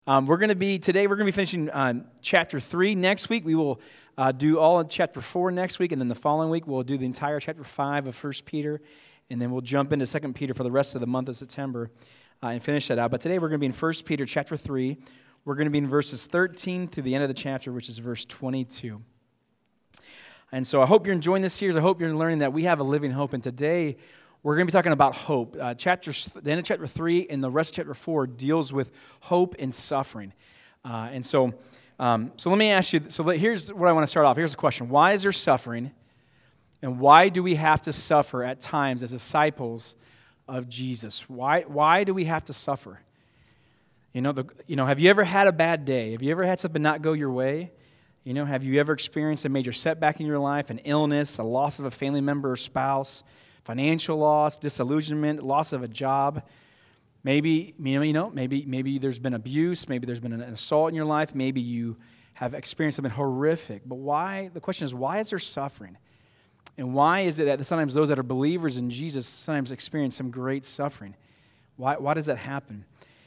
We're going to be finishing chapter 3 next week. We will do all of chapter 4 next week, and then the following week we'll do the entire chapter 5 of 1 Peter, and then we'll jump into 2 Peter for the rest of the month of September and finish that out. But today we're going to be in 1 Peter chapter 3. We're going to be in verses 13 through the end of the chapter, which is verse 22. And so I hope you're enjoying this series. I hope you're learning that we have a living hope, and today we're going to be talking about hope. The end of chapter 3 and the rest of chapter 4 deals with hope and suffering. So let me ask you, here's what I want to start off. Here's the question. Why is there suffering? And why do we have to suffer at times as disciples of Jesus? Why do we have to suffer? Have you ever had a bad day? Have you ever had something not go your way? Have you ever experienced a major setback in your life, an illness, a loss of a family member or spouse, financial loss, disillusionment, loss of a job? Maybe there's been abuse, maybe there's been an assault in your life, maybe you have experienced something horrific. But why? The question is, why is there suffering? And why is it that sometimes those that are believers in Jesus sometimes experience some great suffering? Why does that happen?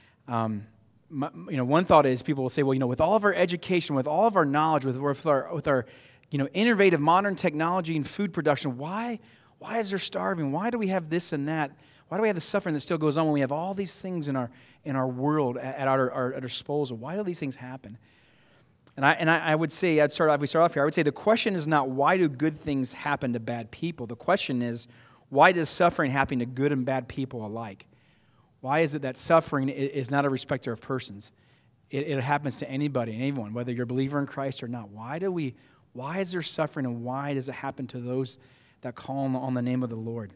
One thought is people will say, well, with all of our education, with all of our knowledge, with our innovative modern technology and food production, why is there starving? Why do we have this and that? Why do we have the suffering that still goes on when we have all these things in our world at our disposal? Why do these things happen? And I would say, we start off here, I would say the question is not why do good things happen to bad people? The question is, why does suffering happen to good and bad people alike? Why is it that suffering is not a respecter of persons? It happens to anybody and anyone, whether you're a believer in Christ or not. Why is there suffering, and why does it happen to those that call on the name of the Lord?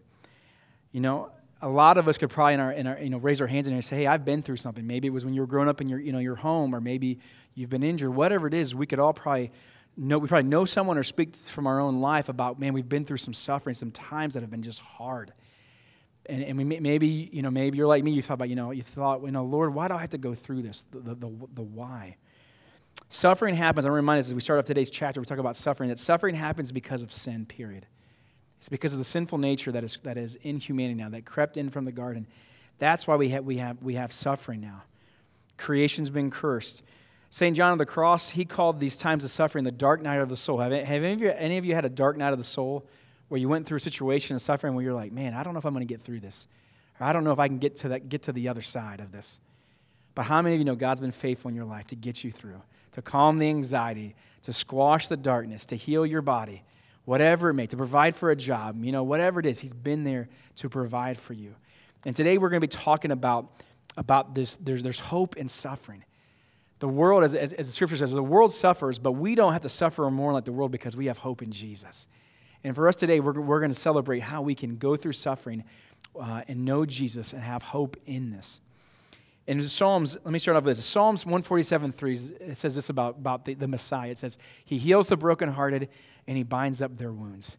A lot of us could probably raise our hands and say, hey, I've been through something. Maybe it was when you were growing up in your home, or maybe you've been injured. Whatever it is, we could all probably know someone or speak from our own life about, man, we've been through some suffering, some times that have been just hard. And maybe you're like me. You thought, Lord, why do I have to go through this? The why. Suffering happens. I'm reminded as we start off today's chapter, we talk about suffering. That suffering happens because of sin. Period. It's because of the sinful nature that is in humanity now, that crept in from the garden. That's why we have suffering now. Creation's been cursed. St. John of the Cross, he called these times of suffering the dark night of the soul. Have any of you had a dark night of the soul, where you went through a situation of suffering where you're like, man, I don't know if I'm going to get through this, or I don't know if I can get to the other side of this. But how many of you know God's been faithful in your life to get you through, to calm the anxiety, to squash the darkness, to heal your body, whatever it may, to provide for a job, whatever it is, He's been there to provide for you. And today we're going to be talking about this. There's hope in suffering. The world, as the Scripture says, the world suffers, but we don't have to suffer more like the world because we have hope in Jesus. And for us today, we're going to celebrate how we can go through suffering and know Jesus and have hope in this. In Psalms, let me start off with this. Psalms 147:3, it says this about the Messiah. It says, He heals the brokenhearted and He binds up their wounds.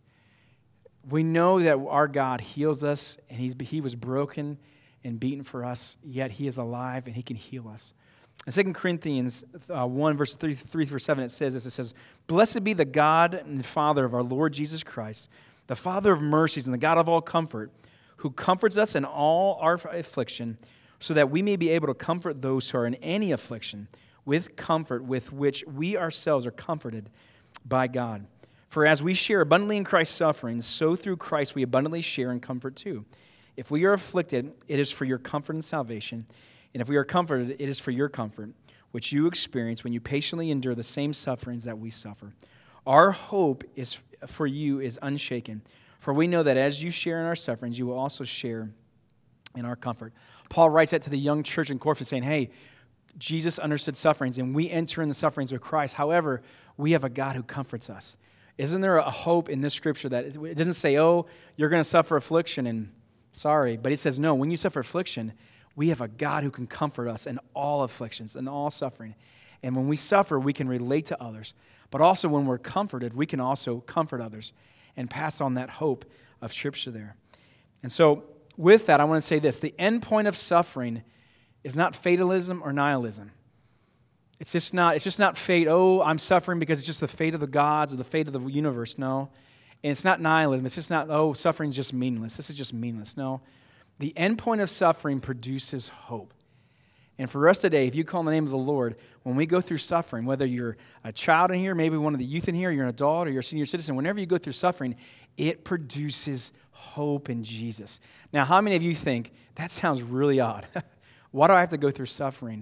We know that our God heals us, and He was broken and beaten for us, yet He is alive and He can heal us. In 2 Corinthians 1, verse 3 through 7, it says this. It says, Blessed be the God and Father of our Lord Jesus Christ, the Father of mercies and the God of all comfort, who comforts us in all our affliction, so that we may be able to comfort those who are in any affliction with comfort with which we ourselves are comforted by God. For as we share abundantly in Christ's sufferings, so through Christ we abundantly share in comfort too. If we are afflicted, it is for your comfort and salvation. And if we are comforted, it is for your comfort, which you experience when you patiently endure the same sufferings that we suffer. Our hope for you is unshaken, for we know that as you share in our sufferings, you will also share in our comfort. Paul writes that to the young church in Corinth, saying, hey, Jesus understood sufferings, and we enter in the sufferings of Christ. However, we have a God who comforts us. Isn't there a hope in this scripture that it doesn't say, oh, you're going to suffer affliction, and sorry, but it says, no, when you suffer affliction, we have a God who can comfort us in all afflictions and all suffering. And when we suffer, we can relate to others. But also when we're comforted, we can also comfort others and pass on that hope of Scripture there. And so with that, I want to say this. The end point of suffering is not fatalism or nihilism. It's just not fate. Oh, I'm suffering because it's just the fate of the gods or the fate of the universe. No. And it's not nihilism. It's just not, oh, suffering's just meaningless. This is just meaningless. No. The end point of suffering produces hope. And for us today, if you call on the name of the Lord, when we go through suffering, whether you're a child in here, maybe one of the youth in here, you're an adult, or you're a senior citizen, whenever you go through suffering, it produces hope in Jesus. Now, how many of you think, that sounds really odd? Why do I have to go through suffering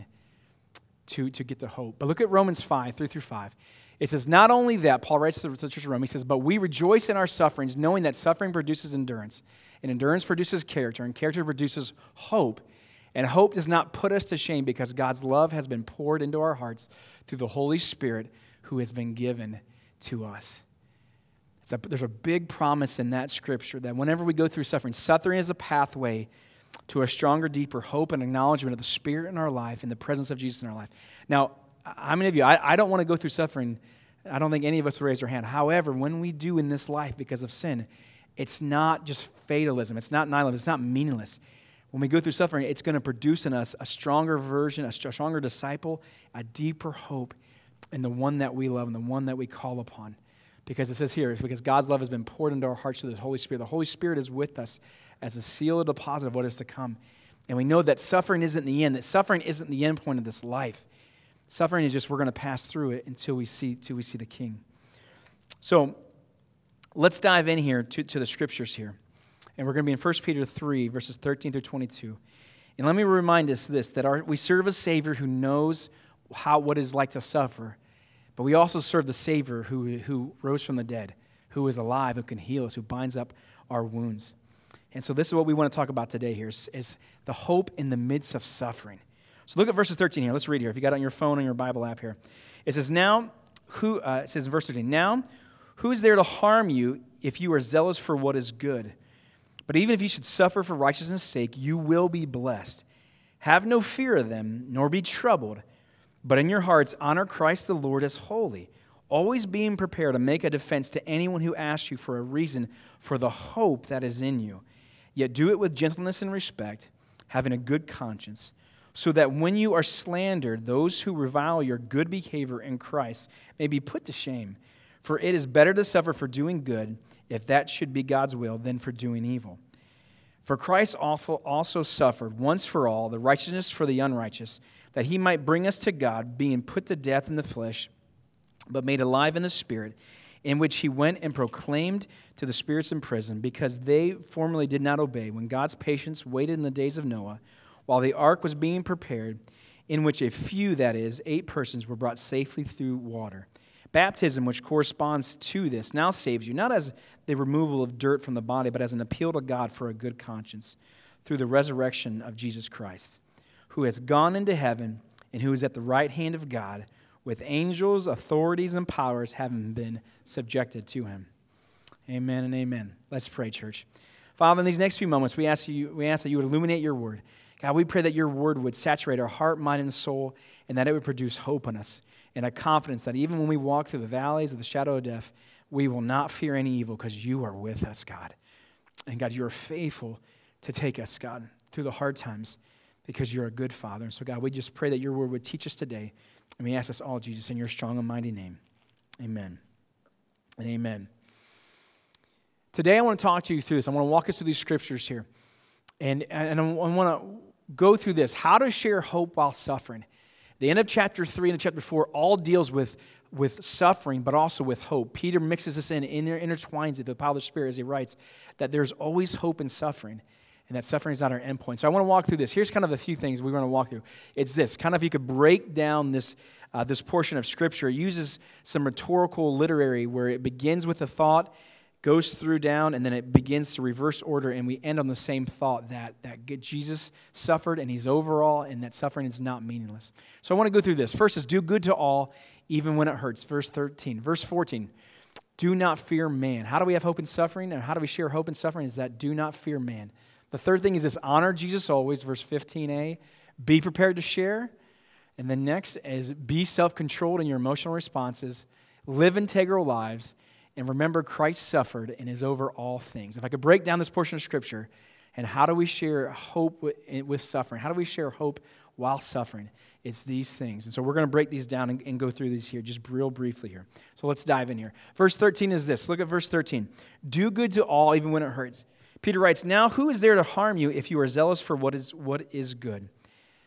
to get to hope? But look at Romans 5, 3-5. It says, not only that, Paul writes to the church of Rome, he says, but we rejoice in our sufferings, knowing that suffering produces endurance, and endurance produces character, and character produces hope. And hope does not put us to shame because God's love has been poured into our hearts through the Holy Spirit who has been given to us. There's a big promise in that scripture that whenever we go through suffering is a pathway to a stronger, deeper hope and acknowledgement of the Spirit in our life and the presence of Jesus in our life. Now, how many of you, I don't want to go through suffering. I don't think any of us would raise our hand. However, when we do in this life because of sin, it's not just fatalism. It's not nihilism. It's not meaningless. When we go through suffering, it's going to produce in us a stronger version, a stronger disciple, a deeper hope in the one that we love and the one that we call upon. Because it says here, it's because God's love has been poured into our hearts through the Holy Spirit. The Holy Spirit is with us as a seal, a deposit of what is to come. And we know that suffering isn't the end, that suffering isn't the end point of this life. Suffering is just we're going to pass through it until we see the King. So let's dive in here to the scriptures here. And we're going to be in 1 Peter 3, verses 13-22. And let me remind us this, that we serve a Savior who knows what it's like to suffer, but we also serve the Savior who rose from the dead, who is alive, who can heal us, who binds up our wounds. And so this is what we want to talk about today here, is the hope in the midst of suffering. So look at verses 13 here. Let's read here. If you got it on your phone or your Bible app here. It says, it says in verse 13, now, who is there to harm you if you are zealous for what is good? But even if you should suffer for righteousness' sake, you will be blessed. Have no fear of them, nor be troubled, but in your hearts honor Christ the Lord as holy, always being prepared to make a defense to anyone who asks you for a reason for the hope that is in you. Yet do it with gentleness and respect, having a good conscience, so that when you are slandered, those who revile your good behavior in Christ may be put to shame. For it is better to suffer for doing good, if that should be God's will, than for doing evil. For Christ also suffered once for all, the righteousness for the unrighteous, that he might bring us to God, being put to death in the flesh, but made alive in the Spirit, in which he went and proclaimed to the spirits in prison, because they formerly did not obey, when God's patience waited in the days of Noah, while the ark was being prepared, in which a few, that is, 8 persons, were brought safely through water. Baptism, which corresponds to this, now saves you, not as the removal of dirt from the body, but as an appeal to God for a good conscience, through the resurrection of Jesus Christ, who has gone into heaven and who is at the right hand of God, with angels, authorities, and powers having been subjected to him. Amen and amen. Let's pray, church. Father, in these next few moments, we ask that you would illuminate your word. God, we pray that your word would saturate our heart, mind, and soul, and that it would produce hope in us, and a confidence that even when we walk through the valleys of the shadow of death, we will not fear any evil because you are with us, God. And God, you are faithful to take us, God, through the hard times because you're a good Father. And so, God, we just pray that your word would teach us today. And we ask this all, Jesus, in your strong and mighty name. Amen and amen. Today, I want to talk to you through this. I want to walk us through these scriptures here. And I want to go through this, how to share hope while suffering. The end of chapter 3 and chapter 4 all deals with suffering, but also with hope. Peter mixes this in, intertwines it, the power of the Spirit, as he writes, that there's always hope in suffering, and that suffering is not our end point. So I want to walk through this. Here's kind of a few things we're going to walk through. It's this, kind of you could break down this portion of Scripture. It uses some rhetorical literary where it begins with a thought, goes through down, and then it begins to reverse order, and we end on the same thought that Jesus suffered, and he's overall, and that suffering is not meaningless. So I want to go through this. First is do good to all, even when it hurts. Verse 13. Verse 14, do not fear man. How do we have hope in suffering, and how do we share hope in suffering? Is that do not fear man. The third thing is this, honor Jesus always, verse 15a. Be prepared to share. And then next is be self-controlled in your emotional responses. Live integral lives. And remember, Christ suffered and is over all things. If I could break down this portion of Scripture, and how do we share hope with suffering? How do we share hope while suffering? It's these things. And so we're going to break these down and go through these here just real briefly here. So let's dive in here. Verse 13 is this. Look at verse 13. Do good to all, even when it hurts. Peter writes, now who is there to harm you if you are zealous for what is good?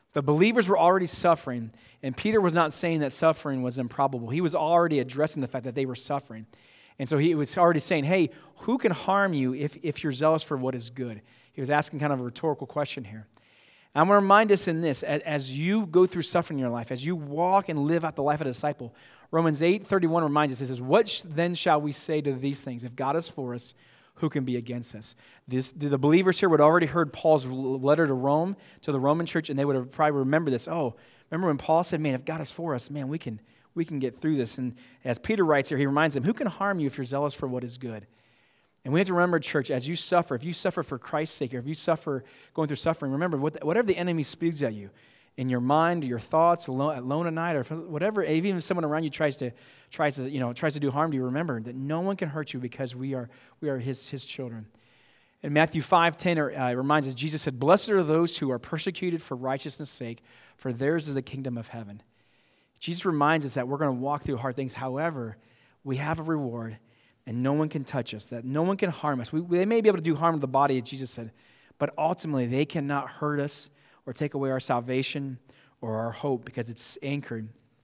The believers were already suffering, and Peter was not saying that suffering was improbable. He was already addressing the fact that they were suffering. And so he was already saying, hey, who can harm you if you're zealous for what is good? He was asking kind of a rhetorical question here. And I'm going to remind us in this, as you go through suffering in your life, as you walk and live out the life of a disciple, Romans 8:31 reminds us, it says, what then shall we say to these things? If God is for us, who can be against us? The believers here would have already heard Paul's letter to Rome, to the Roman church, and they would have probably remembered this. Oh, remember when Paul said, man, if God is for us, man, we can get through this. And as Peter writes here, he reminds them, who can harm you if you're zealous for what is good? And we have to remember, church, as you suffer, if you suffer for Christ's sake, or if you suffer going through suffering, remember, whatever the enemy spews at you, in your mind, your thoughts, alone at night, or whatever, even if someone around you tries to do harm to you, remember that no one can hurt you because we are his children. In Matthew 5:10, it reminds us, Jesus said, blessed are those who are persecuted for righteousness' sake, for theirs is the kingdom of heaven. Jesus reminds us that we're going to walk through hard things. However, we have a reward, and no one can touch us, that no one can harm us. They may be able to do harm to the body, as Jesus said, but ultimately they cannot hurt us or take away our salvation or our hope because it's anchored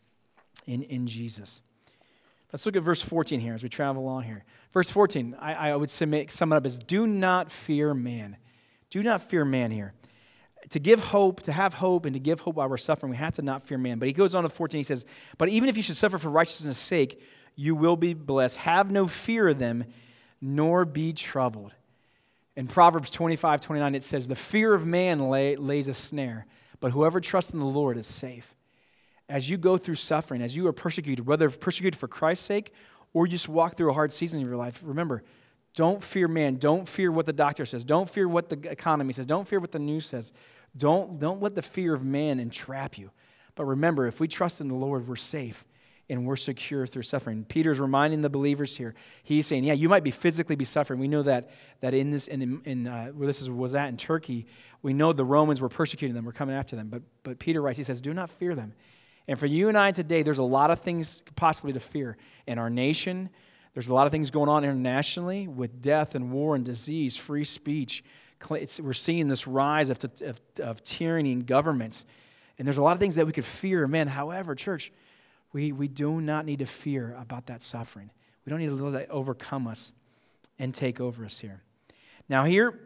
in Jesus. Let's look at verse 14 here as we travel along here. Verse 14, I would sum it up as, do not fear man. Do not fear man here. To give hope, to have hope, and to give hope while we're suffering, we have to not fear man. But he goes on to 14, he says, but even if you should suffer for righteousness' sake, you will be blessed. Have no fear of them, nor be troubled. In Proverbs 25:29, it says, the fear of man lays a snare, but whoever trusts in the Lord is safe. As you go through suffering, as you are persecuted, whether persecuted for Christ's sake or you just walk through a hard season of your life, remember, don't fear man. Don't fear what the doctor says. Don't fear what the economy says. Don't fear what the news says. Don't let the fear of man entrap you. But remember, if we trust in the Lord, we're safe and we're secure through suffering. Peter's reminding the believers here. He's saying, yeah, you might be physically suffering. We know that in this where this was at in Turkey, we know the Romans were persecuting them, were coming after them. But Peter writes, he says, do not fear them. And for you and I today, there's a lot of things possibly to fear in our nation. There's a lot of things going on internationally with death and war and disease, free speech. We're seeing this rise of tyranny in governments. And there's a lot of things that we could fear. Man, however, church, we do not need to fear about that suffering. We don't need to let that overcome us and take over us here. Now here,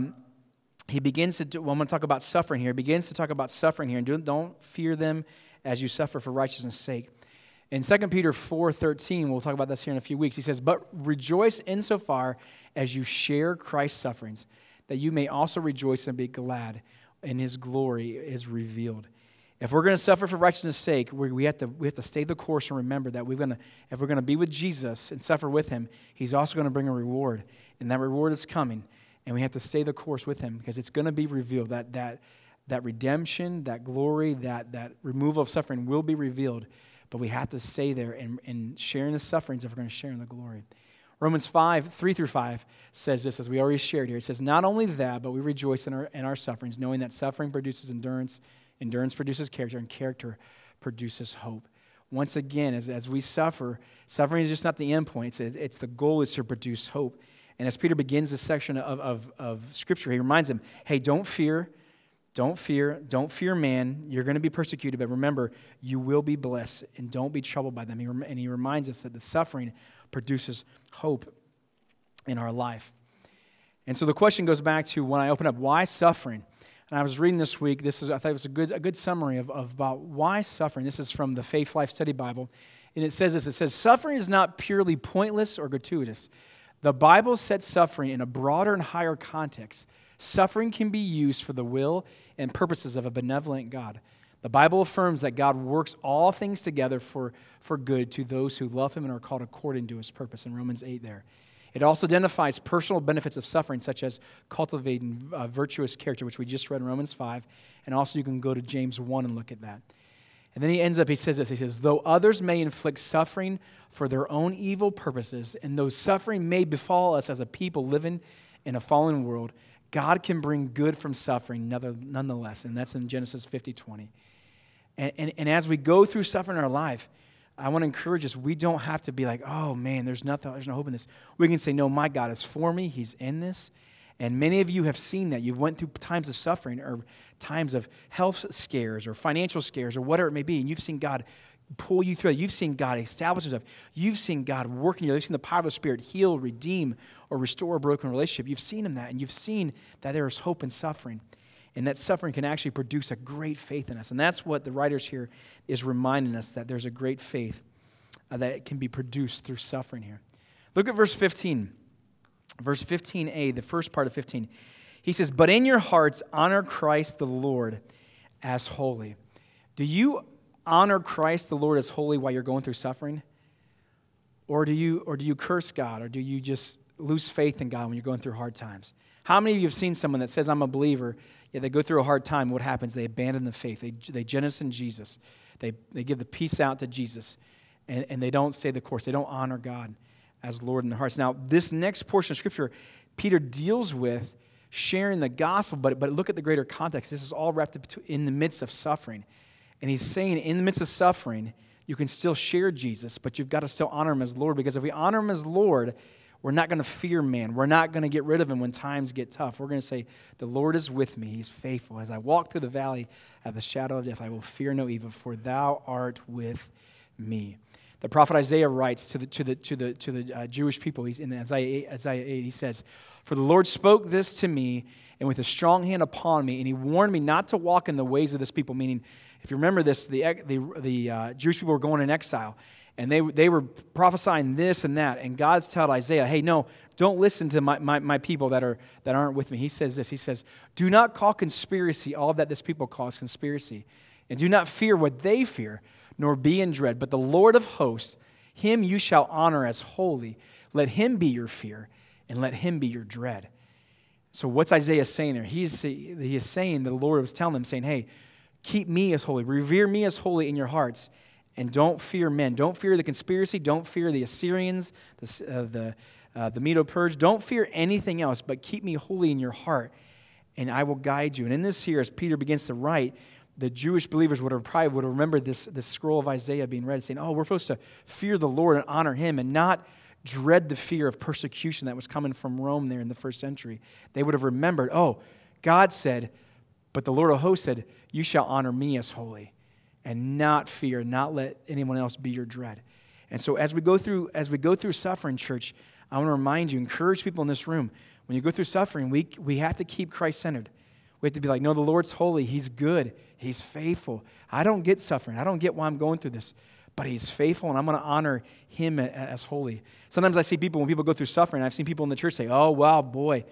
he begins to I'm going to talk about suffering here. He begins to talk about suffering here. And don't fear them as you suffer for righteousness' sake. In 2 Peter 4:13, we'll talk about this here in a few weeks, he says, but rejoice insofar as you share Christ's sufferings, that you may also rejoice and be glad, and his glory is revealed. If we're going to suffer for righteousness' sake, we have to stay the course and remember that if we're going to be with Jesus and suffer with him, he's also going to bring a reward, and that reward is coming, and we have to stay the course with him because it's going to be revealed. That redemption, that glory, that removal of suffering will be revealed, but we have to stay there and sharing the sufferings if we're going to share in the glory. Romans 5:3-5 says this, as we already shared here. It says, not only that, but we rejoice in our sufferings, knowing that suffering produces endurance, endurance produces character, and character produces hope. Once again, as we suffer, suffering is just not the end point. It's the goal is to produce hope. And as Peter begins this section of Scripture, he reminds them, hey, don't fear man. You're going to be persecuted, but remember, you will be blessed, and don't be troubled by them. And he reminds us that the suffering produces hope in our life. And so the question goes back to when I open up, why suffering? And I was reading this week, I thought it was a good summary of about why suffering. This is from the Faith Life Study Bible. And it says this, it says, suffering is not purely pointless or gratuitous. The Bible sets suffering in a broader and higher context. Suffering can be used for the will and purposes of a benevolent God. The Bible affirms that God works all things together for good to those who love him and are called according to his purpose, in Romans 8 there. It also identifies personal benefits of suffering, such as cultivating virtuous character, which we just read in Romans 5, and also you can go to James 1 and look at that. And then he says this, he says, though others may inflict suffering for their own evil purposes, and though suffering may befall us as a people living in a fallen world, God can bring good from suffering nonetheless, and that's in Genesis 50:20. And as we go through suffering in our life, I want to encourage us, we don't have to be like, oh man, there's no hope in this. We can say, no, my God is for me, he's in this, And many of you have seen that. You've went through times of suffering or times of health scares or financial scares or whatever it may be, and you've seen God pull you through it. You've seen God establish Himself. You've seen God work in you. You've seen the power of the Spirit heal, redeem, or restore a broken relationship. You've seen Him that, and you've seen that there is hope in suffering, and that suffering can actually produce a great faith in us. And that's what the writers here is reminding us, that there's a great faith that can be produced through suffering here. Look at verse 15. Verse 15a, the first part of 15. He says, "But in your hearts honor Christ the Lord as holy." Do you honor Christ the Lord as holy while you're going through suffering? Or do you curse God? Or do you just lose faith in God when you're going through hard times? How many of you have seen someone that says, "I'm a believer," yet they go through a hard time? What happens? They abandon the faith. They jettison Jesus. They give the peace out to Jesus, and they don't stay the course. They don't honor God as Lord in their hearts. Now, this next portion of Scripture, Peter deals with sharing the gospel, but look at the greater context. This is all wrapped up in the midst of suffering. And he's saying in the midst of suffering, you can still share Jesus, but you've got to still honor Him as Lord, because if we honor Him as Lord, we're not going to fear man. We're not going to get rid of Him when times get tough. We're going to say, "The Lord is with me. He's faithful. As I walk through the valley of the shadow of death, I will fear no evil, for Thou art with me." The prophet Isaiah writes to the Jewish people. He's in Isaiah 8. He says, "For the Lord spoke this to me, and with a strong hand upon me, and He warned me not to walk in the ways of this people." Meaning, if you remember this, the Jewish people were going in exile, and they were prophesying this and that. And God's telling Isaiah, "Hey, no, don't listen to my people that aren't with me." He says this. He says, "Do not call conspiracy all that this people calls conspiracy, and do not fear what they fear, nor be in dread. But the Lord of hosts, Him you shall honor as holy. Let Him be your fear, and let Him be your dread." So what's Isaiah saying there? He is saying, the Lord was telling them, saying, "Hey, keep me as holy. Revere me as holy in your hearts, and don't fear men. Don't fear the conspiracy. Don't fear the Assyrians, the Medo-Purge. Don't fear anything else, but keep me holy in your heart, and I will guide you." And in this here, as Peter begins to write, the Jewish believers would have remembered this scroll of Isaiah being read, saying, "Oh, we're supposed to fear the Lord and honor Him, and not dread the fear of persecution that was coming from Rome there in the first century." They would have remembered, oh, God said, but the Lord of hosts said, "You shall honor me as holy, and not fear, not let anyone else be your dread." And so as we go through suffering, church, I want to remind you, encourage people in this room, when you go through suffering, we have to keep Christ-centered. We have to be like, "No, the Lord's holy. He's good. He's faithful. I don't get suffering. I don't get why I'm going through this, but He's faithful, and I'm going to honor Him as holy." Sometimes I see people, when people go through suffering, I've seen people in the church say, "Oh, wow, boy,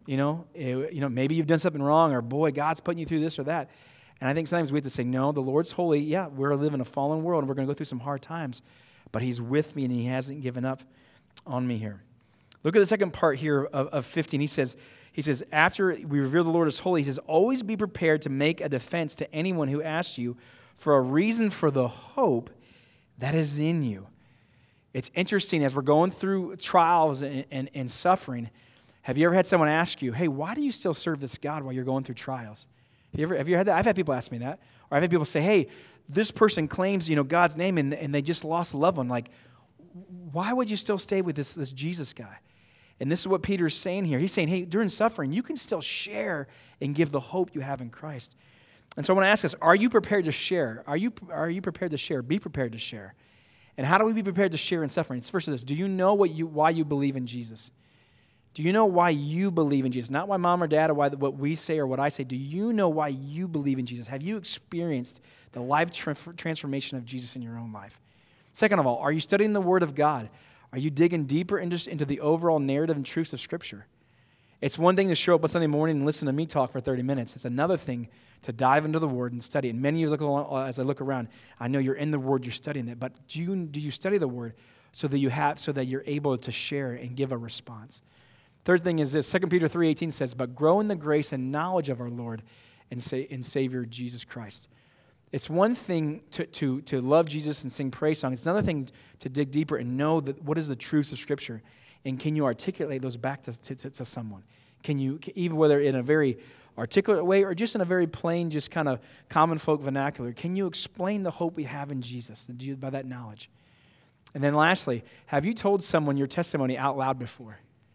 maybe you've done something wrong," or "Boy, God's putting you through this or that." And I think sometimes we have to say, no, the Lord's holy. Yeah, we're living in a fallen world, and we're going to go through some hard times, but He's with me, and He hasn't given up on me here. Look at the second part here of 15. He says, after we reveal the Lord as holy, He says, "Always be prepared to make a defense to anyone who asks you for a reason for the hope that is in you." It's interesting, as we're going through trials and suffering, have you ever had someone ask you, "Hey, why do you still serve this God while you're going through trials?" Have you had that? I've had people ask me that. Or I've had people say, "Hey, this person claims, God's name, and they just lost a loved one. Like, why would you still stay with this Jesus guy?" And this is what Peter's saying here. He's saying, hey, during suffering, you can still share and give the hope you have in Christ. And so I want to ask us, are you prepared to share? Are you prepared to share? Be prepared to share. And how do we be prepared to share in suffering? It's first of this. Do you know why you believe in Jesus? Do you know why you believe in Jesus? Not why mom or dad or what we say or what I say. Do you know why you believe in Jesus? Have you experienced the life transformation of Jesus in your own life? Second of all, are you studying the Word of God? Are you digging deeper into the overall narrative and truths of Scripture? It's one thing to show up on Sunday morning and listen to me talk for 30 minutes. It's another thing to dive into the Word and study it. And many of you, as I look around, I know you're in the Word, you're studying it. But do you study the Word so that you're able to share and give a response? Third thing is this. 2 Peter 3:18 says, "But grow in the grace and knowledge of our Lord and Savior Jesus Christ." It's one thing to love Jesus and sing praise songs. It's another thing to dig deeper and know that what is the truths of Scripture, and can you articulate those back to someone? Can you, even whether in a very articulate way or just in a very plain, just kind of common folk vernacular, can you explain the hope we have in Jesus by that knowledge? And then lastly, have you told someone your testimony out loud before?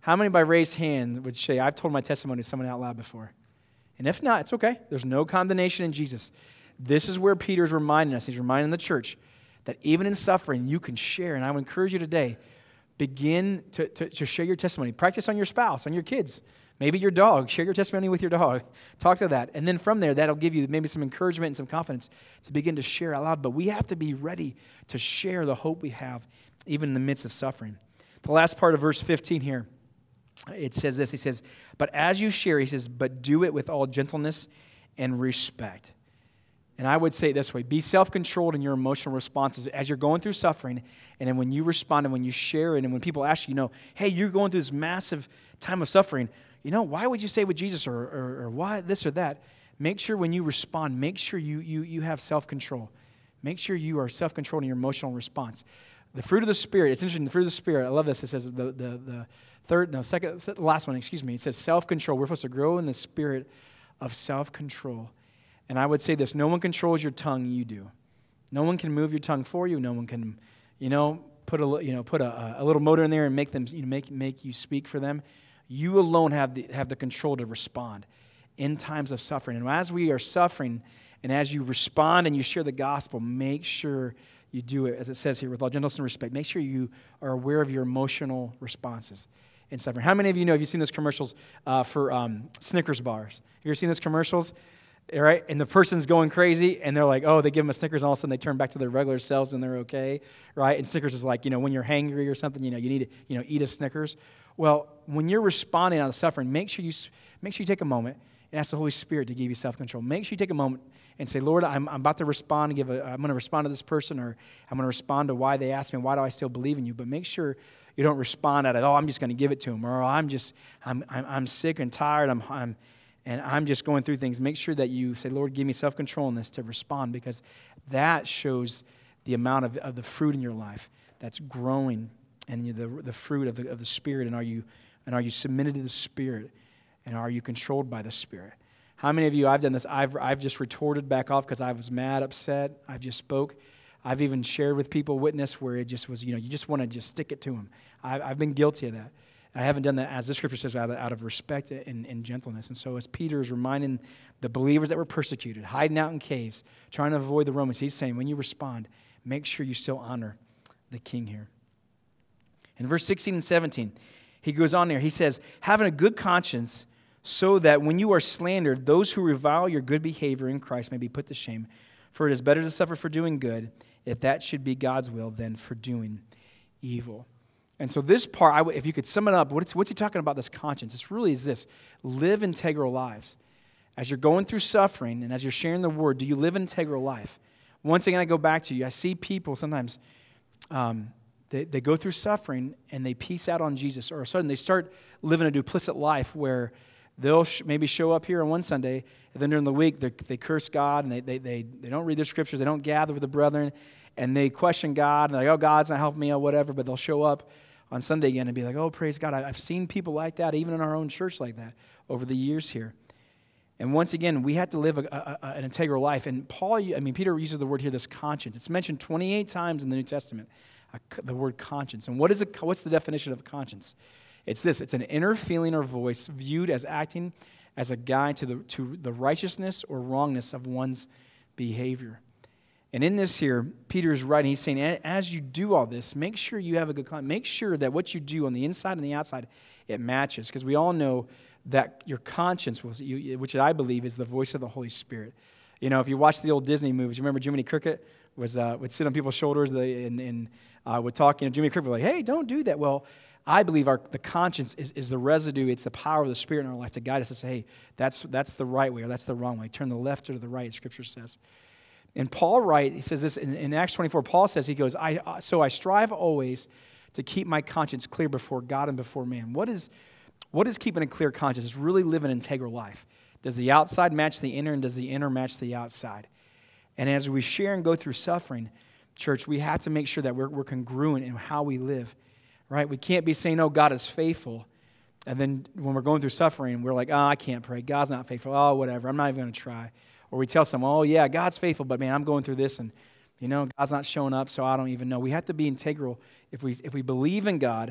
How many by raised hand would say, I've told my testimony to someone out loud before? And if not, it's okay. There's no condemnation in Jesus. This is where Peter's reminding us. He's reminding the church that even in suffering, you can share. And I would encourage you today, begin to share your testimony. Practice on your spouse, on your kids, maybe your dog. Share your testimony with your dog. Talk to that. And then from there, that'll give you maybe some encouragement and some confidence to begin to share out loud. But we have to be ready to share the hope we have, even in the midst of suffering. The last part of verse 15 here, it says this. He says, but as you share, he says, but do it with all gentleness and respect. And I would say it this way, be self-controlled in your emotional responses as you're going through suffering, and then when you respond and when you share it, and when people ask you, hey, you're going through this massive time of suffering, why would you say with Jesus or why this or that? Make sure when you respond, make sure you have self-control. Make sure you are self-controlled in your emotional response. The fruit of the Spirit, it's interesting, the fruit of the Spirit, I love this, it says last one, it says self-control. We're supposed to grow in the spirit of self-control. And I would say this, no one controls your tongue, you do. No one can move your tongue for you. No one can, put a little motor in there and make them, make you speak for them. You alone have the control to respond in times of suffering. And as we are suffering, and as you respond and you share the gospel, make sure you do it, as it says here, with all gentleness and respect. Make sure you are aware of your emotional responses in suffering. How many of you have you seen those commercials for Snickers bars? Have you ever seen those commercials? Right? And the person's going crazy, and they're like, they give them a Snickers, and all of a sudden they turn back to their regular selves, and they're okay, right? And Snickers is like, when you're hangry or something, you need to, eat a Snickers. Well, when you're responding out of suffering, make sure you take a moment and ask the Holy Spirit to give you self-control. Make sure you take a moment and say, Lord, I'm about to respond, I'm going to respond to this person, or I'm going to respond to why they asked me, why do I still believe in you? But make sure you don't respond out of, I'm just going to give it to them, or I'm sick and tired, and I'm just going through things. Make sure that you say, Lord, give me self-control in this to respond, because that shows the amount of the fruit in your life that's growing, and the fruit of the Spirit. And are you submitted to the Spirit? And are you controlled by the Spirit? How many of you, I've done this, I've just retorted back off because I was mad, upset. I've just spoke. I've even shared with people witness where it just was, you just want to just stick it to them. I've been guilty of that. I haven't done that, as the Scripture says, out of respect and gentleness. And so as Peter is reminding the believers that were persecuted, hiding out in caves, trying to avoid the Romans, he's saying, when you respond, make sure you still honor the King here. In verse 16 and 17, he goes on there. He says, having a good conscience, so that when you are slandered, those who revile your good behavior in Christ may be put to shame. For it is better to suffer for doing good, if that should be God's will, than for doing evil. And so this part, if you could sum it up, what's he talking about, this conscience? It's really is this: live integral lives. As you're going through suffering and as you're sharing the word, do you live an integral life? Once again, I go back to you. I see people sometimes, they go through suffering and they peace out on Jesus, or all of a sudden they start living a duplicit life where they'll maybe show up here on one Sunday, and then during the week they curse God, and they don't read their scriptures, they don't gather with the brethren, and they question God, and they're like, God's not helping me, or whatever, but they'll show up on Sunday again and be like, praise God. I've seen people like that, even in our own church like that, over the years here. And once again, we have to live an integral life. And Peter uses the word here, this conscience. It's mentioned 28 times in the New Testament, the word conscience. And what's the definition of conscience? It's this: it's an inner feeling or voice viewed as acting as a guide to the righteousness or wrongness of one's behavior. And in this here, Peter is writing, he's saying, as you do all this, make sure you have a good conscience. Make sure that what you do on the inside and the outside, it matches. Because we all know that your conscience, which I believe is the voice of the Holy Spirit. If you watch the old Disney movies, you remember Jiminy Cricket would sit on people's shoulders and would talk. Jiminy Cricket would be like, hey, don't do that. Well, I believe the conscience is the residue. It's the power of the Spirit in our life to guide us to say, hey, that's the right way or that's the wrong way. Turn the left or to the right, Scripture says. And Paul he says this in Acts 24, Paul says, he goes, so I strive always to keep my conscience clear before God and before man. What is keeping a clear conscience? It's really living an integral life. Does the outside match the inner, and does the inner match the outside? And as we share and go through suffering, church, we have to make sure that we're congruent in how we live, right? We can't be saying, God is faithful, and then when we're going through suffering, we're like, I can't pray. God's not faithful. Whatever. I'm not even going to try. Or we tell someone, yeah, God's faithful, but man, I'm going through this, and God's not showing up, so I don't even know. We have to be integral. If we believe in God,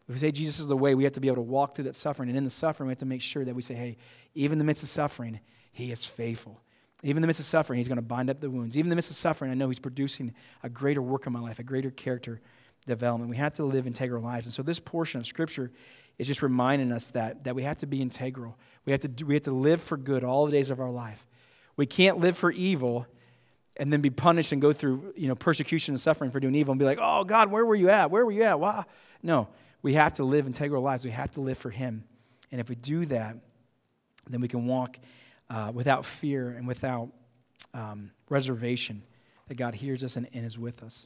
If we say Jesus is the way, we have to be able to walk through that suffering. And in the suffering, we have to make sure that we say, hey, even in the midst of suffering, he is faithful. Even in the midst of suffering, he's going to bind up the wounds. Even in the midst of suffering, I know he's producing a greater work in my life, a greater character development. We have to live integral lives. And so this portion of Scripture is just reminding us that we have to be integral. We have to live for good all the days of our life. We can't live for evil and then be punished and go through persecution and suffering for doing evil and be like, oh, God, where were you at? Where were you at? Wow. No, we have to live integral lives. We have to live for him. And if we do that, then we can walk without fear and without reservation that God hears us and is with us.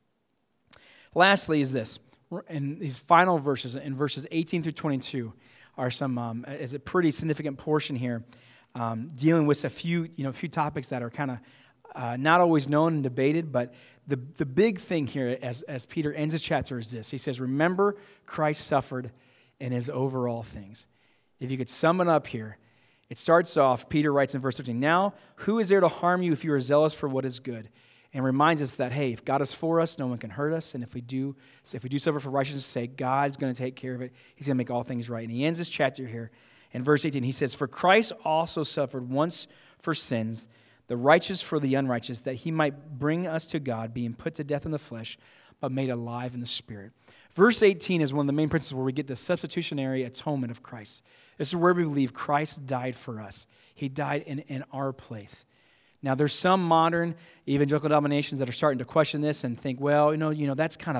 Lastly is this. In these final verses, in verses 18 through 22, are some is a pretty significant portion here, dealing with a few topics that are kind of not always known and debated. But the big thing here, as Peter ends his chapter, is this. He says, "Remember, Christ suffered and is over all things." If you could sum it up here, it starts off. Peter writes in verse 13, "Now, who is there to harm you if you are zealous for what is good?" And reminds us that, hey, if God is for us, no one can hurt us. And if we do suffer for righteousness' sake, God's going to take care of it. He's going to make all things right. And he ends this chapter here in verse 18. He says, "For Christ also suffered once for sins, the righteous for the unrighteous, that he might bring us to God, being put to death in the flesh, but made alive in the spirit." Verse 18 is one of the main principles where we get the substitutionary atonement of Christ. This is where we believe Christ died for us. He died in our place. Now, there's some modern evangelical denominations that are starting to question this and think, well, that's kind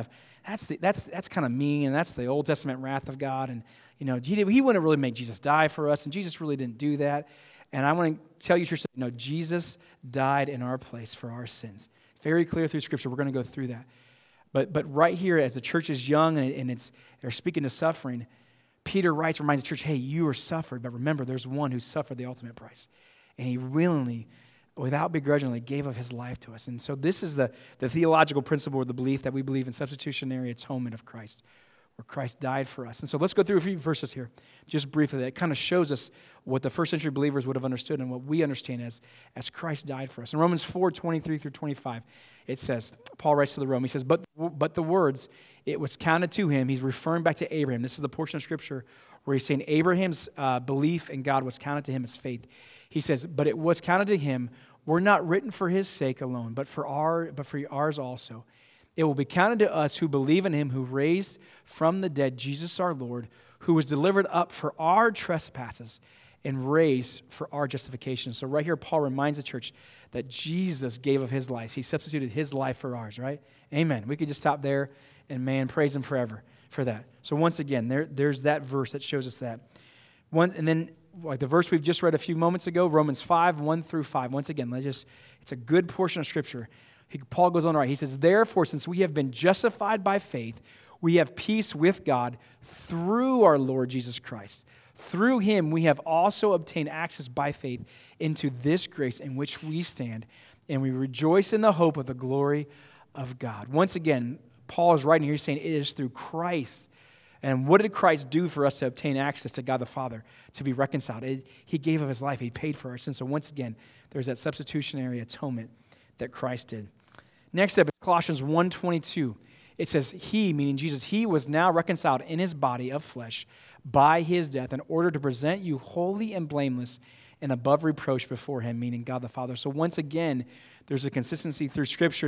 of mean, and that's the Old Testament wrath of God, and he wouldn't really make Jesus die for us, and Jesus really didn't do that. And I want to tell you, church, no, Jesus died in our place for our sins. It's very clear through Scripture. We're going to go through that. But right here, as the church is young and they're speaking to suffering, Peter reminds the church, hey, you are suffered, but remember, there's one who suffered the ultimate price, and he willingly, without begrudgingly, gave of his life to us. And so this is the theological principle or the belief that we believe in substitutionary atonement of Christ, where Christ died for us. And so let's go through a few verses here, just briefly. That kind of shows us what the first century believers would have understood and what we understand as Christ died for us. In Romans 4:23 through 25, it says, Paul writes to the Rome, he says, but the words, it was counted to him, he's referring back to Abraham. This is the portion of Scripture where he's saying Abraham's belief in God was counted to him as faith. He says, but it was counted to him, were not written for his sake alone, but for ours also. It will be counted to us who believe in him who raised from the dead Jesus our Lord, who was delivered up for our trespasses and raised for our justification. So right here, Paul reminds the church that Jesus gave of his life. He substituted his life for ours, right? Amen. We could just stop there and, man, praise him forever for that. So once again, there's that verse that shows us that. And then like the verse we've just read a few moments ago, Romans 5:1 through 5. Once again, it's a good portion of Scripture. Paul goes on to write, he says, therefore, since we have been justified by faith, we have peace with God through our Lord Jesus Christ. Through him, we have also obtained access by faith into this grace in which we stand, and we rejoice in the hope of the glory of God. Once again, Paul is writing here, he's saying it is through Christ. And what did Christ do for us to obtain access to God the Father, to be reconciled? He gave of his life. He paid for our sins. So once again, there's that substitutionary atonement that Christ did. Next up is Colossians 1:22. It says, he, meaning Jesus, he was now reconciled in his body of flesh by his death in order to present you holy and blameless and above reproach before him, meaning God the Father. So once again, there's a consistency through Scripture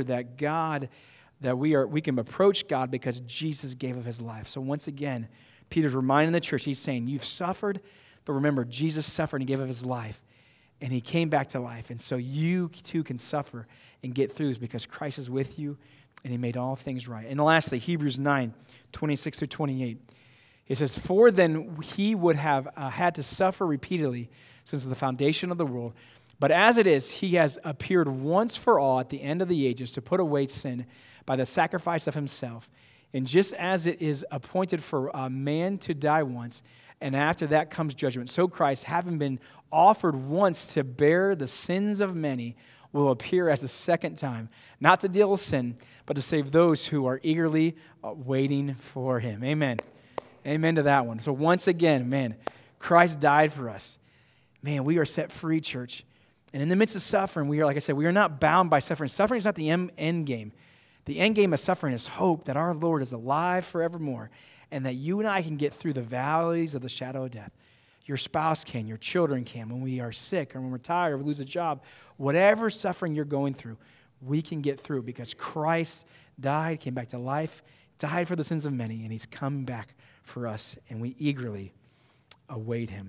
that we can approach God because Jesus gave of his life. So once again, Peter's reminding the church, he's saying, you've suffered, but remember, Jesus suffered and he gave of his life, and he came back to life. And so you too can suffer and get through this because Christ is with you, and he made all things right. And lastly, Hebrews 9:26 through 28. It says, for then he would have had to suffer repeatedly since the foundation of the world. But as it is, he has appeared once for all at the end of the ages to put away sin by the sacrifice of himself. And just as it is appointed for a man to die once, and after that comes judgment, so Christ, having been offered once to bear the sins of many, will appear as a second time, not to deal with sin, but to save those who are eagerly waiting for him. Amen. Amen to that one. So once again, man, Christ died for us. Man, we are set free, church. And in the midst of suffering, we are, like I said, we are not bound by suffering. Suffering is not the end game. The end game of suffering is hope that our Lord is alive forevermore and that you and I can get through the valleys of the shadow of death. Your spouse can, your children can. When we are sick or when we're tired or we lose a job, whatever suffering you're going through, we can get through because Christ died, came back to life, died for the sins of many, and he's come back for us, and we eagerly await him.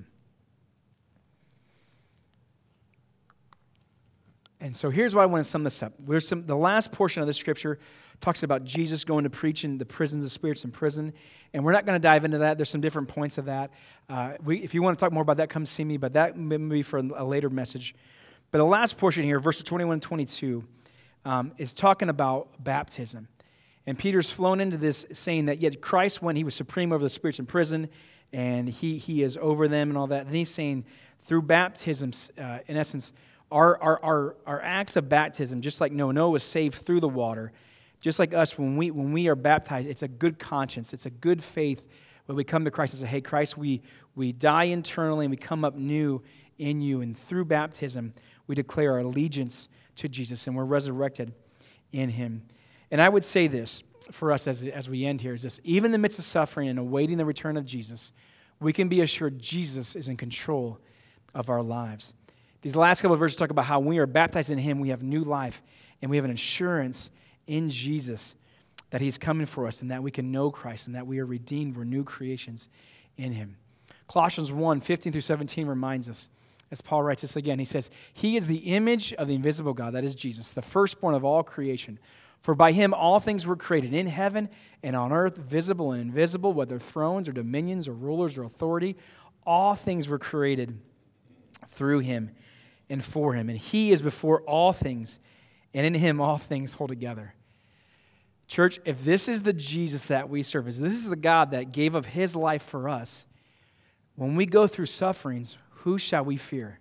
And so here's why I want to sum this up. The last portion of the scripture talks about Jesus going to preach in the prisons of spirits in prison. And we're not going to dive into that. There's some different points of that. If you want to talk more about that, come see me. But that may be for a later message. But the last portion here, verses 21 and 22, is talking about baptism. And Peter's flown into this saying that yet Christ, when he was supreme over the spirits in prison, and he is over them and all that. And he's saying through baptisms, in essence, our acts of baptism, just like Noah was saved through the water, just like us, when we are baptized, it's a good conscience, it's a good faith when we come to Christ and say, hey, Christ, we die internally and we come up new in you. And through baptism, we declare our allegiance to Jesus and we're resurrected in him. And I would say this for us as we end here is this: even in the midst of suffering and awaiting the return of Jesus, we can be assured Jesus is in control of our lives. These last couple of verses talk about how when we are baptized in him, we have new life and we have an assurance in Jesus that he's coming for us and that we can know Christ and that we are redeemed, we're new creations in him. Colossians 1, 15 through 17 reminds us, as Paul writes this again, he says, he is the image of the invisible God, that is Jesus, the firstborn of all creation. For by him all things were created in heaven and on earth, visible and invisible, whether thrones or dominions or rulers or authority. All things were created through him and for him. And he is before all things, and in him all things hold together. Church, if this is the Jesus that we serve, if this is the God that gave up his life for us, when we go through sufferings, who shall we fear?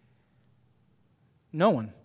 No one.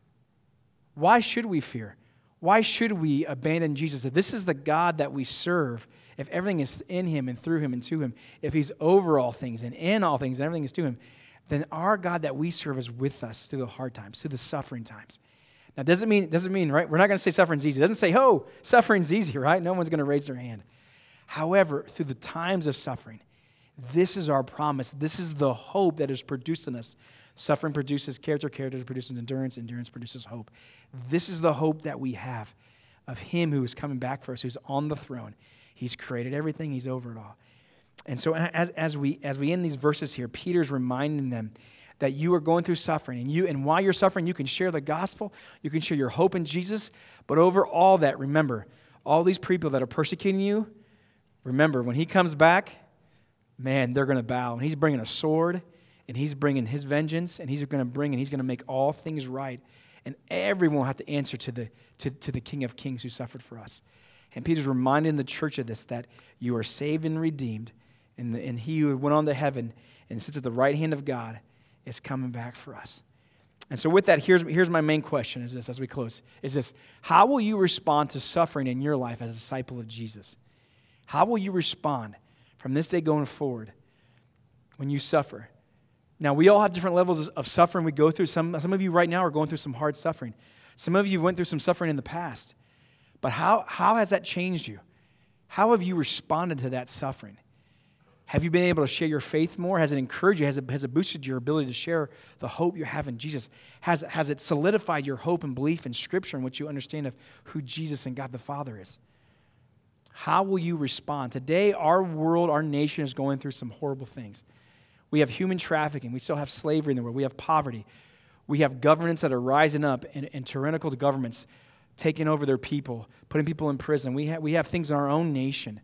Why should we fear? Why should we abandon Jesus? If this is the God that we serve, if everything is in him and through him and to him, if he's over all things and in all things and everything is to him, then our God that we serve is with us through the hard times, through the suffering times. Now, doesn't mean, right? We're not going to say suffering's easy. It doesn't say, oh, suffering's easy, right? No one's going to raise their hand. However, through the times of suffering, this is our promise. This is the hope that is produced in us. Suffering produces character, character produces endurance, endurance produces hope. This is the hope that we have of him who is coming back for us, who's on the throne. He's created everything. He's over it all. And so as we end these verses here, Peter's reminding them that you are going through suffering, and while you're suffering, you can share the gospel, you can share your hope in Jesus, but over all that, remember, all these people that are persecuting you, remember, when he comes back, man, they're going to bow, and he's bringing a sword, and he's bringing his vengeance, and he's going to make all things right, and everyone will have to answer to the King of Kings who suffered for us. And Peter's reminding the church of this, that you are saved and redeemed, and he who went on to heaven and sits at the right hand of God is coming back for us. And so with that, here's my main question is this, as we close, is this: how will you respond to suffering in your life as a disciple of Jesus? How will you respond from this day going forward when you suffer? Now, we all have different levels of suffering we go through. Some of you right now are going through some hard suffering. Some of you went through some suffering in the past. But how has that changed you? How have you responded to that suffering? Have you been able to share your faith more? Has it encouraged you? Has it boosted your ability to share the hope you have in Jesus? Has it solidified your hope and belief in Scripture and what you understand of who Jesus and God the Father is? How will you respond? Today, our world, our nation is going through some horrible things. We have human trafficking. We still have slavery in the world. We have poverty. We have governments that are rising up and tyrannical governments taking over their people, putting people in prison. We have things in our own nation.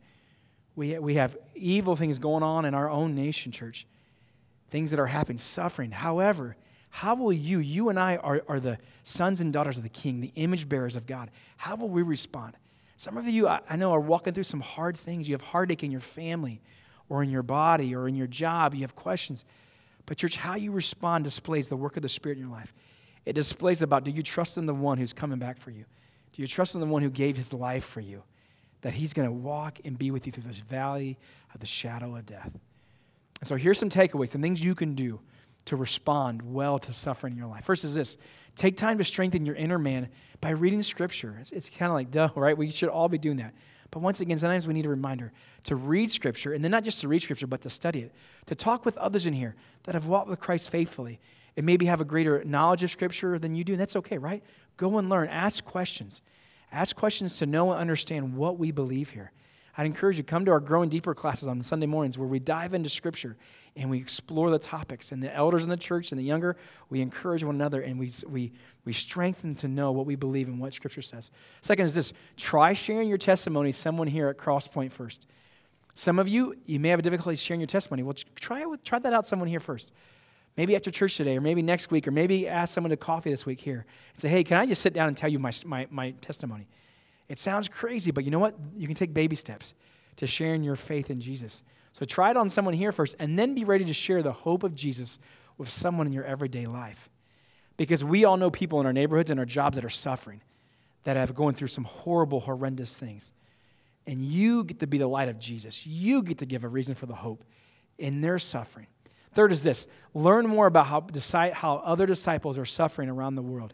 We have evil things going on in our own nation, church. Things that are happening, suffering. However, how will you and I are the sons and daughters of the King, the image bearers of God. How will we respond? Some of you, I know, are walking through some hard things. You have heartache in your family or in your body or in your job. You have questions. But church, how you respond displays the work of the Spirit in your life. It displays about, do you trust in the one who's coming back for you? Do you trust in the one who gave his life for you? That he's going to walk and be with you through this valley of the shadow of death. And so here's some takeaways, some things you can do to respond well to suffering in your life. First is this: take time to strengthen your inner man by reading Scripture. It's kind of like, duh, right? We should all be doing that. But once again, sometimes we need a reminder to read Scripture, and then not just to read Scripture, but to study it, to talk with others in here that have walked with Christ faithfully and maybe have a greater knowledge of Scripture than you do. And that's okay, right? Go and learn. Ask questions. Ask questions to know and understand what we believe here. I'd encourage you to come to our Growing Deeper classes on Sunday mornings where we dive into Scripture and we explore the topics. And the elders in the church and the younger, we encourage one another and we strengthen to know what we believe and what Scripture says. Second is this: try sharing your testimony with someone here at Crosspoint first. Some of you may have a difficulty sharing your testimony. Well, try that out with someone here first. Maybe after church today, or maybe next week, or maybe ask someone to coffee this week here and say, hey, can I just sit down and tell you my testimony? It sounds crazy, but you know what? You can take baby steps to sharing your faith in Jesus. So try it on someone here first, and then be ready to share the hope of Jesus with someone in your everyday life. Because we all know people in our neighborhoods and our jobs that are suffering, that have gone through some horrible, horrendous things. And you get to be the light of Jesus. You get to give a reason for the hope in their suffering. Third is this: learn more about how other disciples are suffering around the world.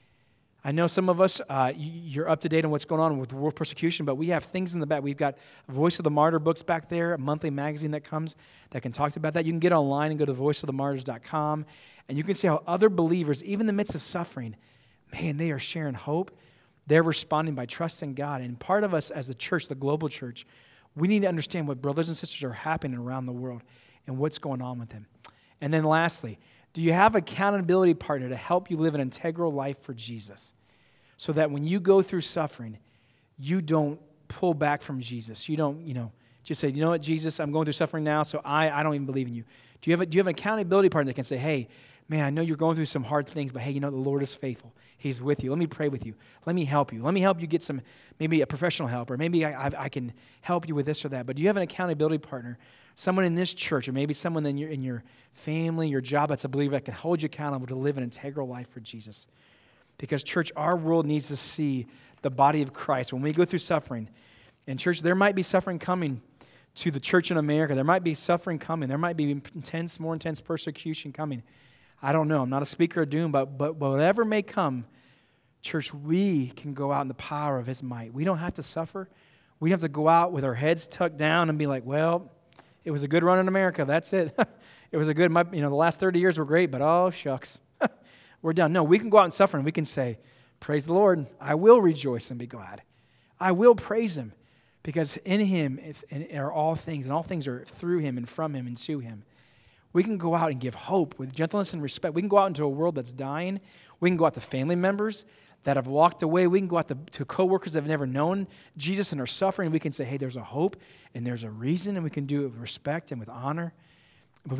I know some of us, you're up to date on what's going on with world persecution, but we have things in the back. We've got Voice of the Martyr books back there, a monthly magazine that comes that can talk about that. You can get online and go to voiceofthemartyrs.com, and you can see how other believers, even in the midst of suffering, man, they are sharing hope. They're responding by trusting God. And part of us as the church, the global church, we need to understand what brothers and sisters are happening around the world and what's going on with them. And then lastly, do you have an accountability partner to help you live an integral life for Jesus? So that when you go through suffering, you don't pull back from Jesus. You don't, just say, you know what, Jesus, I'm going through suffering now, so I don't even believe in you. Do you have an accountability partner that can say, hey, man, I know you're going through some hard things, but hey, the Lord is faithful. He's with you. Let me pray with you. Let me help you. Let me help you get maybe a professional help, or maybe I can help you with this or that. But do you have an accountability partner, someone in this church, or maybe someone in your family, your job that's a believer that can hold you accountable to live an integral life for Jesus? Because, church, our world needs to see the body of Christ. When we go through suffering, and church, there might be suffering coming to the church in America. There might be suffering coming. There might be more intense persecution coming. I don't know. I'm not a speaker of doom, but whatever may come, church, we can go out in the power of His might. We don't have to suffer. We don't have to go out with our heads tucked down and be like, well, it was a good run in America. That's it. It was a good, the last 30 years were great, but oh, shucks. We're done. No, we can go out and suffer, and we can say, praise the Lord. I will rejoice and be glad. I will praise Him, because in Him are all things, and all things are through Him and from Him and to Him. We can go out and give hope with gentleness and respect. We can go out into a world that's dying. We can go out to family members that have walked away. We can go out to coworkers that have never known Jesus and are suffering. We can say, hey, there's a hope and there's a reason, and we can do it with respect and with honor. But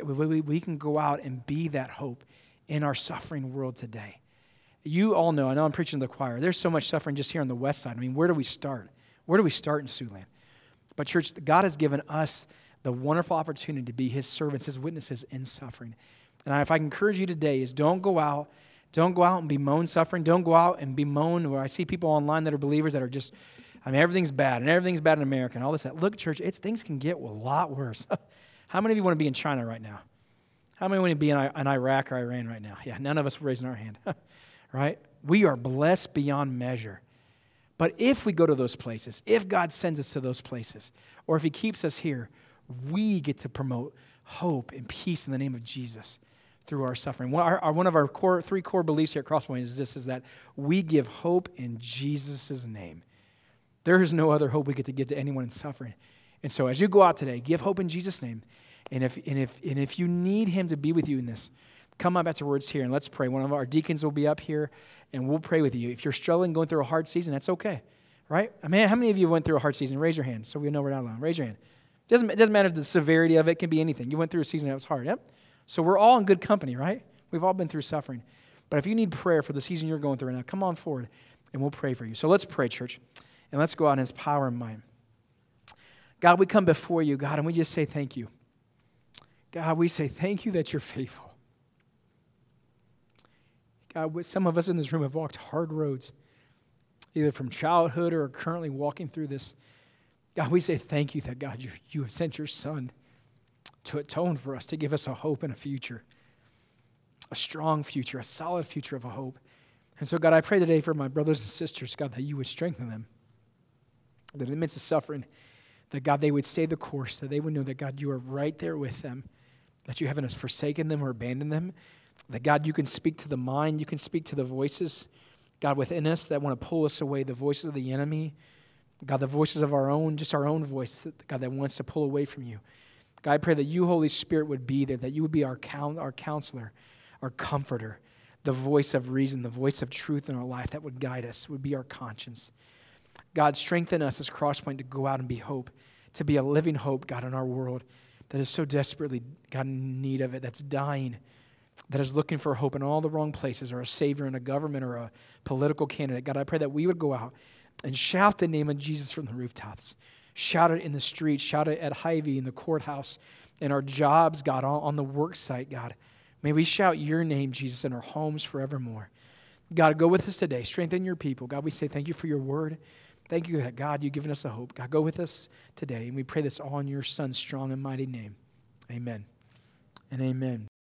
we can go out and be that hope in our suffering world today. You all know, I know I'm preaching to the choir, there's so much suffering just here on the west side. I mean, where do we start? Where do we start in Siouxland? But church, God has given us the wonderful opportunity to be His servants, His witnesses in suffering. And if I can encourage you today is don't go out and bemoan suffering. Don't go out and bemoan where I see people online that are believers that are just, everything's bad, and everything's bad in America and all this. Look, church, things can get a lot worse. How many of you want to be in China right now? How many want to be in Iraq or Iran right now? Yeah, none of us were raising our hand, right? We are blessed beyond measure. But if we go to those places, if God sends us to those places, or if He keeps us here, we get to promote hope and peace in the name of Jesus through our suffering. One of our three core beliefs here at Crosspoint is that we give hope in Jesus' name. There is no other hope we get to give to anyone in suffering. And so as you go out today, give hope in Jesus' name. And if you need Him to be with you in this, come up afterwards here and let's pray. One of our deacons will be up here and we'll pray with you. If you're struggling, going through a hard season, that's okay, right? How many of you went through a hard season? Raise your hand so we know we're not alone. Raise your hand. It doesn't matter the severity of it. It can be anything. You went through a season that was hard, yep? So we're all in good company, right? We've all been through suffering. But if you need prayer for the season you're going through right now, come on forward and we'll pray for you. So let's pray, church, and let's go out in His power and might. God, we come before you, God, and we just say thank you. God, we say thank you that you're faithful. God, some of us in this room have walked hard roads, either from childhood or currently walking through this. God, we say thank you that, God, you have sent your Son to atone for us, to give us a hope and a future, a strong future, a solid future of a hope. And so, God, I pray today for my brothers and sisters, God, that you would strengthen them. that in the midst of suffering, that God, they would stay the course, that they would know that God, you are right there with them, that you haven't forsaken them or abandoned them, that God, you can speak to the mind, you can speak to the voices, God, within us that want to pull us away, the voices of the enemy, God, the voices of our own, just our own voice, God, that wants to pull away from you. God, I pray that you, Holy Spirit, would be there, that you would be our counselor, our comforter, the voice of reason, the voice of truth in our life that would guide us, would be our conscience. God, strengthen us as Crosspoint to go out and be hope, to be a living hope, God, in our world that is so desperately, God, in need of it, that's dying, that is looking for hope in all the wrong places, or a savior in a government or a political candidate. God, I pray that we would go out and shout the name of Jesus from the rooftops. Shout it in the streets, shout it at Hy-Vee, in the courthouse, in our jobs, God, on the work site, God. May we shout your name, Jesus, in our homes forevermore. God, go with us today. Strengthen your people. God, we say thank you for your word. Thank you that, God, you've given us a hope. God, go with us today. And we pray this all in your Son's strong and mighty name. Amen and amen.